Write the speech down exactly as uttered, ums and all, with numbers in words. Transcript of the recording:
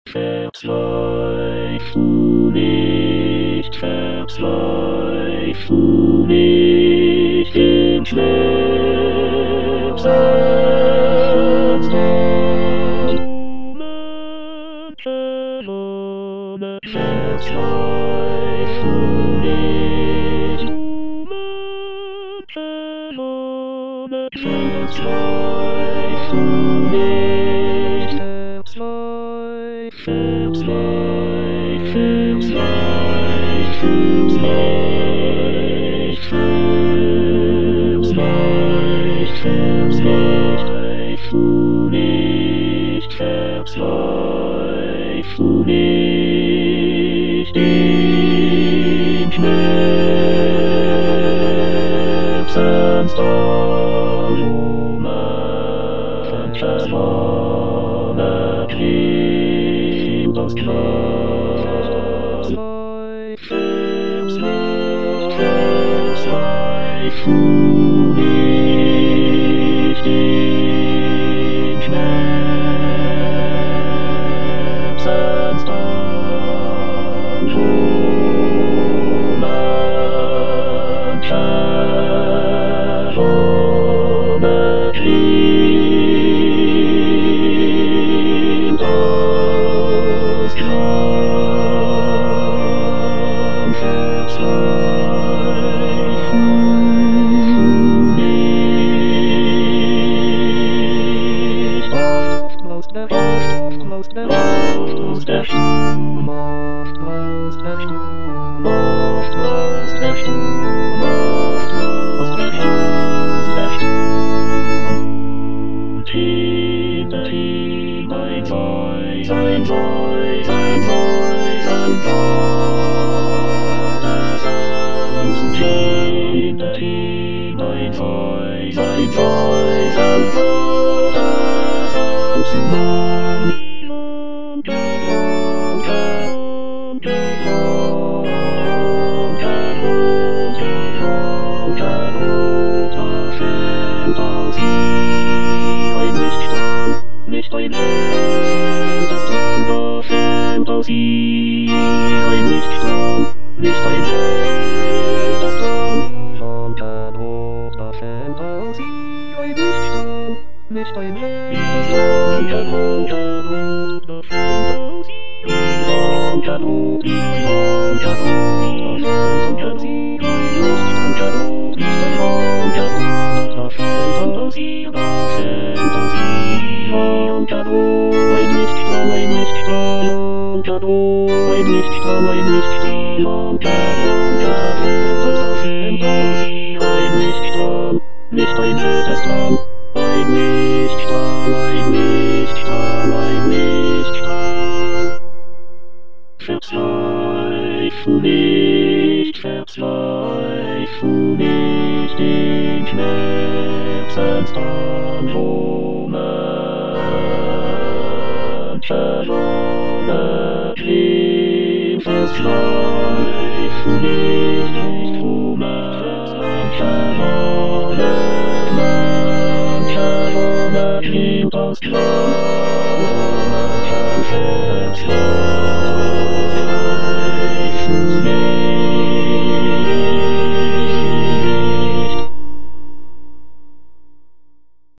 Verzweifle nicht, verzweifle nicht im Schmerz ans Tod. Verzweifle nicht, verzweifle nicht, verzweifle, verzweifle, verzweifle nicht, verzweifle nicht den Schmerz ans Tod, o mein verlorener Kind aus Gras. Verzweifle nicht den Schmerz ans Tod, o mein verlorener Kind aus Gras. Verzweifle nicht. Oft bloß der Sturm, oft bloß der Sturm, oft bloß der Sturm, oft bloß der Sturm, oft bloß der Sturm. Hinter ihm ein Säu, sein Säu, sein Säu, sein Todesangst. Hinter ihm ein Säu, sein Säu, sein Todesangst. Niemand gelohnt, gelohnt, gelohnt, gelohnt, gelohnt, gelohnt, auf Fantasie, ein Lichtstrahl, nicht ein Held, auf Fantasie, ein Lichtstrahl, nicht ein Held, das Traum, gelohnt, auf Fantasie, ein Lichtstrahl, nicht ein Held, gelohnt, gelohnt, auf Fantasie, gelohnt, gelohnt, gelohnt, gelohnt, auf Fantasie, gelohnt, gelohnt, gelohnt, auf Fantasie, auf Fantasie, gelohnt, gelohnt, ein Lichtstrahl, ein Lichtstrahl, gelohnt, ein Lichtstrahl, ein Lichtstrahl, gelohnt, gelohnt, auf Fantasie, ein Lichtstrahl, nicht ein Held, Traum, ein Lichtstrahl, ein Lichtstrahl, ein Lichtstrahl. Verzweifle nicht, verzweifle nicht den Schmerz ans Tod, o mein verlorener Kind. Verzweifle nicht, o mein verlorener, mein verlorener Kind aus Gras, o mein verlorener